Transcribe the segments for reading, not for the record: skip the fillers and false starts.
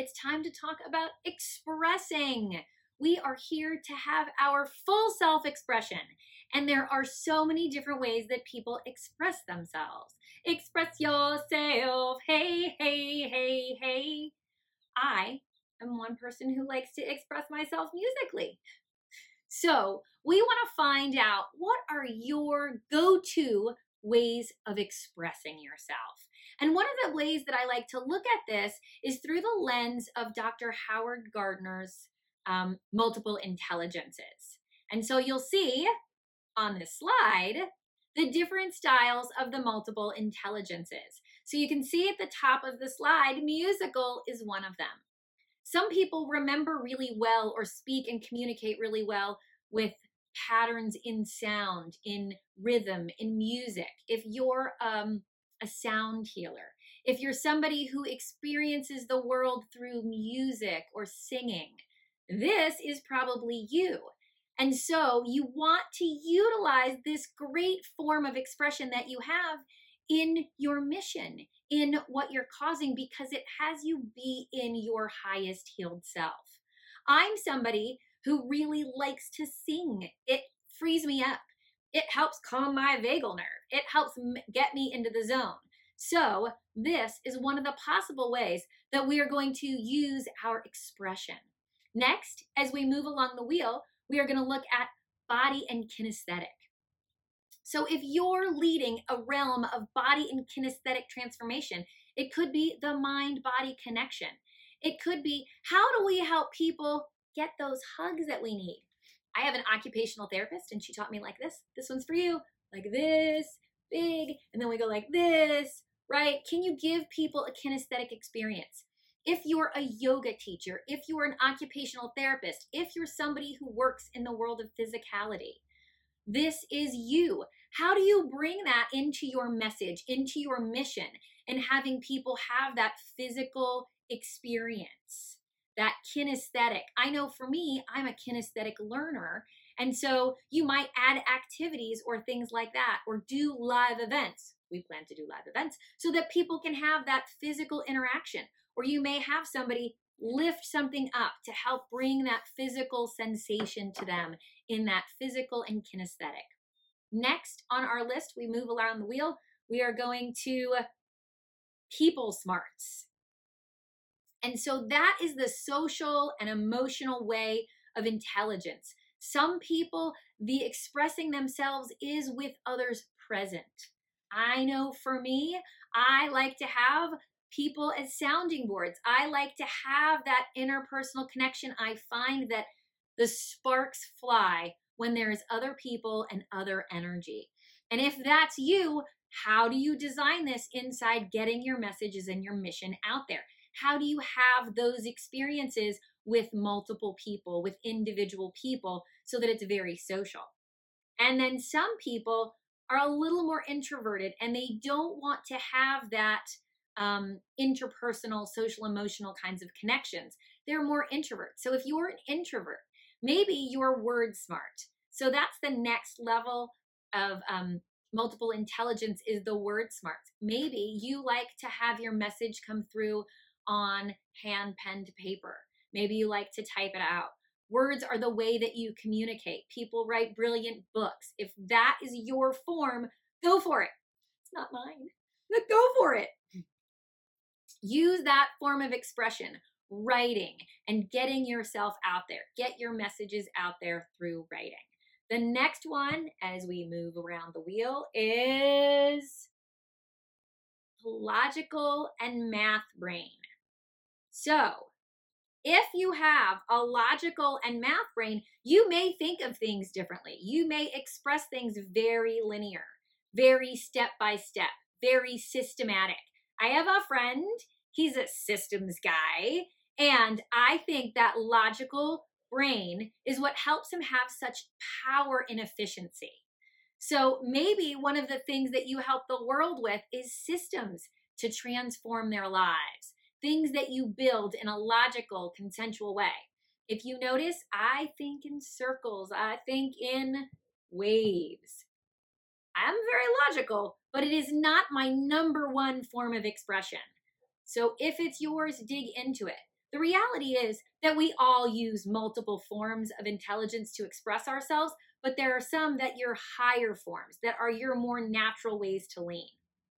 it's time to talk about expressing. We are here to have our full self-expression, and there are so many different ways that people express themselves. Express yourself, hey, hey, hey, hey. I am one person who likes to express myself musically. So we want to find out, what are your go-to ways of expressing yourself? And one of the ways that I like to look at this is through the lens of Dr. Howard Gardner's multiple intelligences. And so you'll see on this slide the different styles of the multiple intelligences. So you can see at the top of the slide, musical is one of them. Some people remember really well or speak and communicate really well with patterns in sound, in rhythm, in music. If you're a sound healer, if you're somebody who experiences the world through music or singing, this is probably you. And so you want to utilize this great form of expression that you have in your mission, in what you're causing, because it has you be in your highest healed self. I'm somebody who really likes to sing. It frees me up. It helps calm my vagal nerve. It helps get me into the zone. So this is one of the possible ways that we are going to use our expression. Next, as we move along the wheel, we are going to look at body and kinesthetic. So if you're leading a realm of body and kinesthetic transformation, it could be the mind-body connection. It could be, how do we help people get those hugs that we need? I have an occupational therapist, and she taught me like this. This one's for you, like this, big, and then we go like this, right? Can you give people a kinesthetic experience? If you're a yoga teacher, if you're an occupational therapist, if you're somebody who works in the world of physicality, this is you. How do you bring that into your message, into your mission, and having people have that physical experience, that kinesthetic? I know for me, I'm a kinesthetic learner, and so you might add activities or things like that, or do live events. We plan to do live events so that people can have that physical interaction. Or you may have somebody lift something up to help bring that physical sensation to them in that physical and kinesthetic. Next on our list, we move around the wheel. We are going to people smarts. And so that is the social and emotional way of intelligence. Some people, the expressing themselves is with others present. I know for me, I like to have people as sounding boards. I like to have that interpersonal connection. I find that the sparks fly when there's other people and other energy. And if that's you, how do you design this inside getting your messages and your mission out there? How do you have those experiences with multiple people, with individual people, so that it's very social? And then some people are a little more introverted, and they don't want to have that interpersonal, social, emotional kinds of connections. They're more introverts. So if you're an introvert, maybe you're word smart. So that's the next level of multiple intelligence, is the word smart. Maybe you like to have your message come through on hand-penned paper. Maybe you like to type it out. Words are the way that you communicate. People write brilliant books. If that is your form, go for it. It's not mine, but go for it. Use that form of expression, writing, and getting yourself out there. Get your messages out there through writing. The next one, as we move around the wheel, is logical and math brain. So, if you have a logical and math brain, you may think of things differently. You may express things very linear, very step by step, very systematic. I have a friend, he's a systems guy, and I think that logical brain is what helps him have such power and efficiency. So maybe one of the things that you help the world with is systems to transform their lives, things that you build in a logical, consensual way. If you notice, I think in circles, I think in waves. I'm very logical, but it is not my number one form of expression. So if it's yours, dig into it. The reality is that we all use multiple forms of intelligence to express ourselves, but there are some that are higher forms, that are your more natural ways to lean.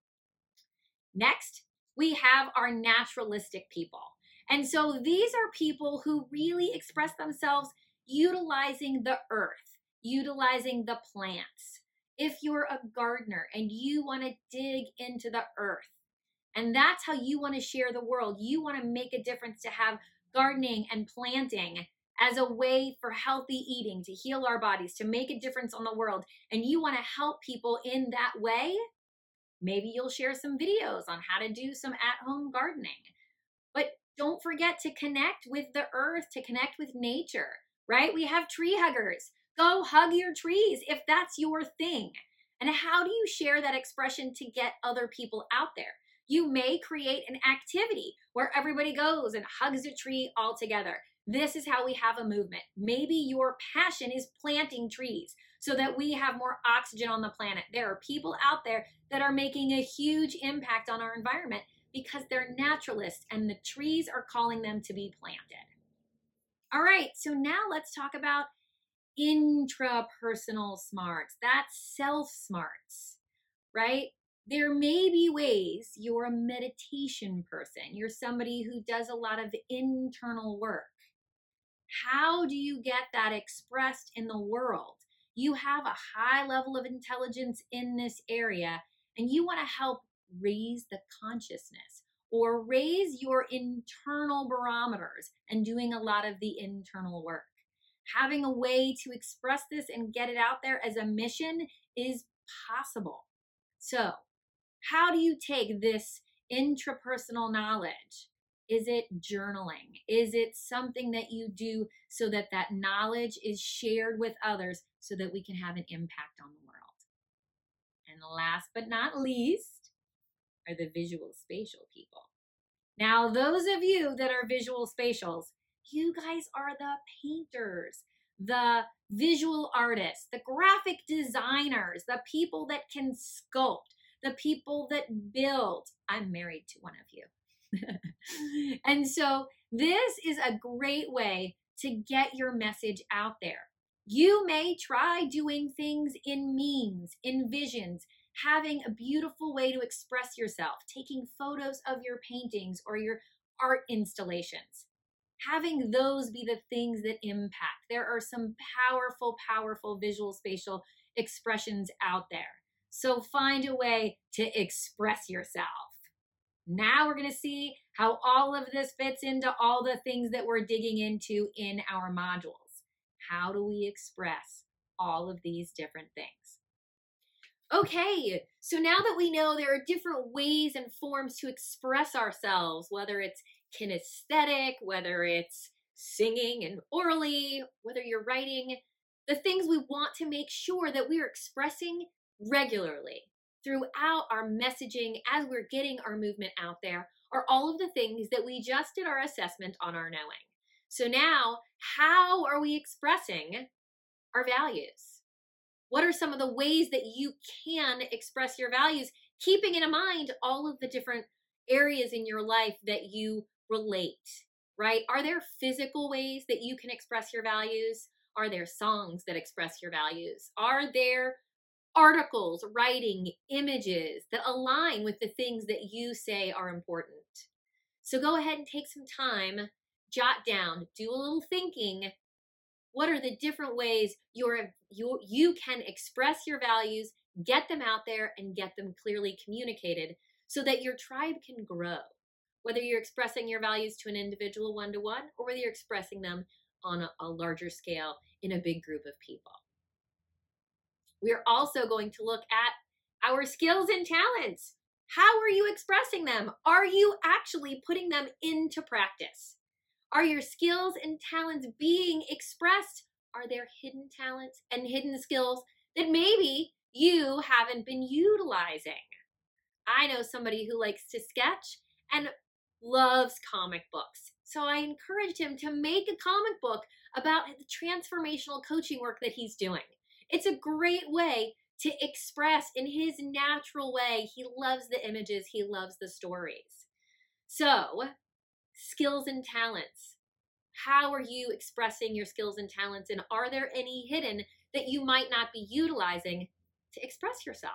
Next, we have our naturalistic people. And so these are people who really express themselves utilizing the earth, utilizing the plants. If you're a gardener and you want to dig into the earth, and that's how you want to share the world, you want to make a difference, to have gardening and planting as a way for healthy eating, to heal our bodies, to make a difference on the world, and you want to help people in that way, maybe you'll share some videos on how to do some at-home gardening. But don't forget to connect with the earth, to connect with nature, right? We have tree huggers. Go hug your trees if that's your thing. And how do you share that expression to get other people out there? You may create an activity where everybody goes and hugs a tree all together. This is how we have a movement. Maybe your passion is planting trees so that we have more oxygen on the planet. There are people out there that are making a huge impact on our environment because they're naturalists and the trees are calling them to be planted. All right, so now let's talk about intrapersonal smarts. That's self smarts, right? There may be ways you're a meditation person. You're somebody who does a lot of internal work. How do you get that expressed in the world? You have a high level of intelligence in this area, and you want to help raise the consciousness or raise your internal barometers and doing a lot of the internal work. Having a way to express this and get it out there as a mission is possible. So, how do you take this intrapersonal knowledge? Is it journaling? Is it something that you do so that that knowledge is shared with others so that we can have an impact on the world? And last but not least are the visual spatial people. Now, those of you that are visual spatials, you guys are the painters, the visual artists, the graphic designers, the people that can sculpt, the people that build. I'm married to one of you. And so this is a great way to get your message out there. You may try doing things in memes, in visions, having a beautiful way to express yourself, taking photos of your paintings or your art installations, having those be the things that impact. There are some powerful, powerful visual spatial expressions out there. So find a way to express yourself. Now we're going to see how all of this fits into all the things that we're digging into in our modules. How do we express all of these different things? Okay, so now that we know there are different ways and forms to express ourselves, whether it's kinesthetic, whether it's singing and orally, whether you're writing, the things we want to make sure that we're expressing regularly throughout our messaging as we're getting our movement out there are all of the things that we just did our assessment on our knowing. So now, how are we expressing our values? What are some of the ways that you can express your values, keeping in mind all of the different areas in your life that you relate, right? Are there physical ways that you can express your values? Are there songs that express your values? Are there articles, writing, images that align with the things that you say are important? So go ahead and take some time, jot down, do a little thinking. What are the different ways you can express your values, get them out there, and get them clearly communicated so that your tribe can grow? Whether you're expressing your values to an individual one-to-one or whether you're expressing them on a larger scale in a big group of people. We're also going to look at our skills and talents. How are you expressing them? Are you actually putting them into practice? Are your skills and talents being expressed? Are there hidden talents and hidden skills that maybe you haven't been utilizing? I know somebody who likes to sketch and loves comic books. So I encouraged him to make a comic book about the transformational coaching work that he's doing. It's a great way to express in his natural way. He loves the images. He loves the stories. So skills and talents. How are you expressing your skills and talents? And are there any hidden that you might not be utilizing to express yourself?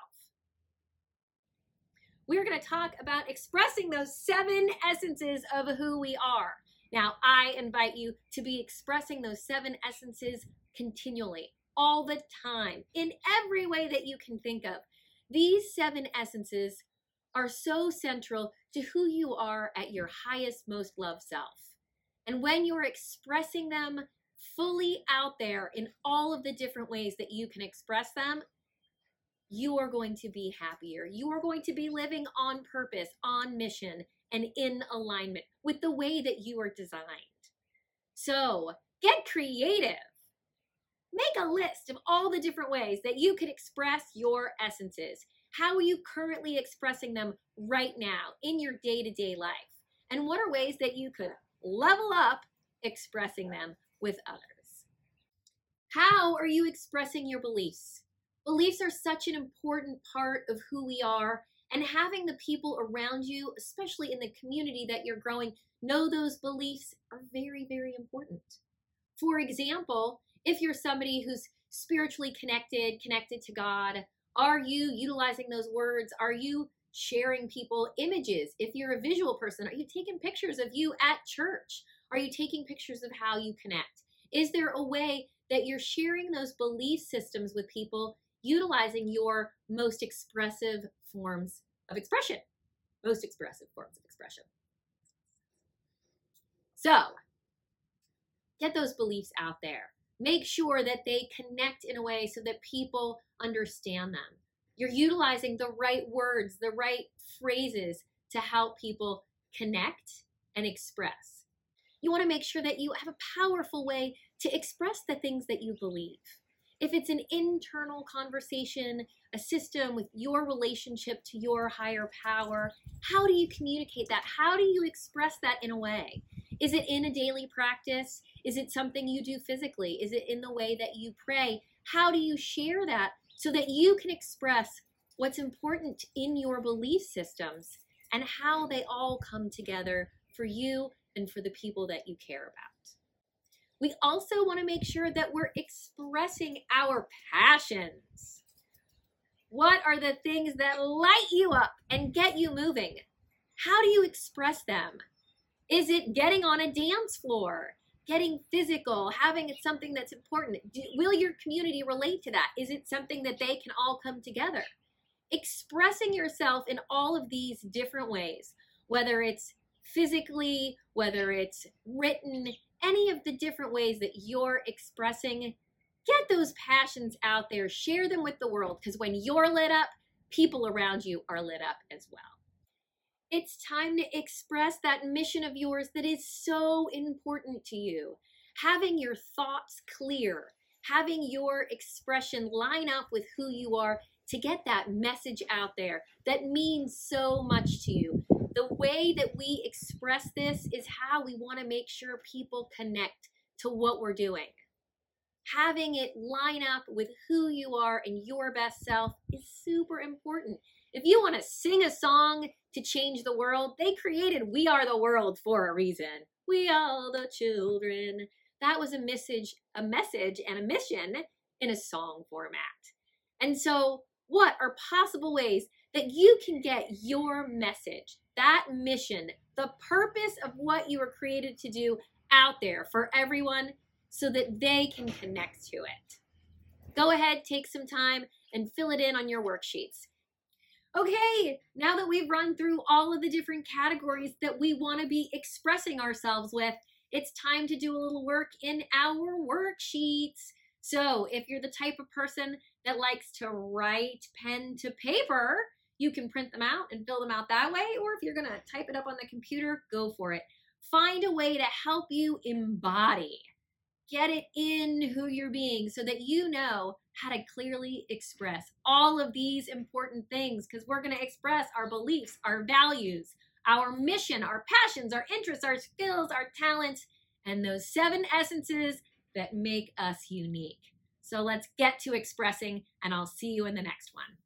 We're going to talk about expressing those 7 essences of who we are. Now, I invite you to be expressing those 7 essences continually, all the time, in every way that you can think of. These 7 essences are so central to who you are at your highest, most loved self. And when you're expressing them fully out there in all of the different ways that you can express them, you are going to be happier. You are going to be living on purpose, on mission, and in alignment with the way that you are designed. So get creative. Make a list of all the different ways that you could express your essences. How are you currently expressing them right now in your day-to-day life? And what are ways that you could level up expressing them with others? How are you expressing your beliefs? Beliefs are such an important part of who we are, and having the people around you, especially in the community that you're growing, know those beliefs are very, very important. For example, if you're somebody who's spiritually connected to God, are you utilizing those words? Are you sharing people images? If you're a visual person, are you taking pictures of you at church? Are you taking pictures of how you connect? Is there a way that you're sharing those belief systems with people, utilizing your most expressive forms of expression? Most expressive forms of expression. So, get those beliefs out there. Make sure that they connect in a way so that people understand them. You're utilizing the right words, the right phrases to help people connect and express. You want to make sure that you have a powerful way to express the things that you believe. If it's an internal conversation, a system with your relationship to your higher power, how do you communicate that? How do you express that in a way? Is it in a daily practice? Is it something you do physically? Is it in the way that you pray? How do you share that so that you can express what's important in your belief systems and how they all come together for you and for the people that you care about? We also want to make sure that we're expressing our passions. What are the things that light you up and get you moving? How do you express them? Is it getting on a dance floor, getting physical, having something that's important? Will your community relate to that? Is it something that they can all come together? Expressing yourself in all of these different ways, whether it's physically, whether it's written, any of the different ways that you're expressing, get those passions out there, share them with the world, because when you're lit up, people around you are lit up as well. It's time to express that mission of yours that is so important to you. Having your thoughts clear, having your expression line up with who you are to get that message out there that means so much to you. The way that we express this is how we want to make sure people connect to what we're doing. Having it line up with who you are and your best self is super important. If you want to sing a song to change the world, they created We Are the World for a reason. We are the children. That was a message and a mission in a song format. And so, what are possible ways that you can get your message, that mission, the purpose of what you were created to do out there for everyone so that they can connect to it? Go ahead, take some time and fill it in on your worksheets. Okay, now that we've run through all of the different categories that we want to be expressing ourselves with, it's time to do a little work in our worksheets. So if you're the type of person that likes to write pen to paper, you can print them out and fill them out that way. Or if you're going to type it up on the computer, go for it. Find a way to help you embody. Get it in who you're being so that you know how to clearly express all of these important things, because we're going to express our beliefs, our values, our mission, our passions, our interests, our skills, our talents, and those 7 essences that make us unique. So let's get to expressing, and I'll see you in the next one.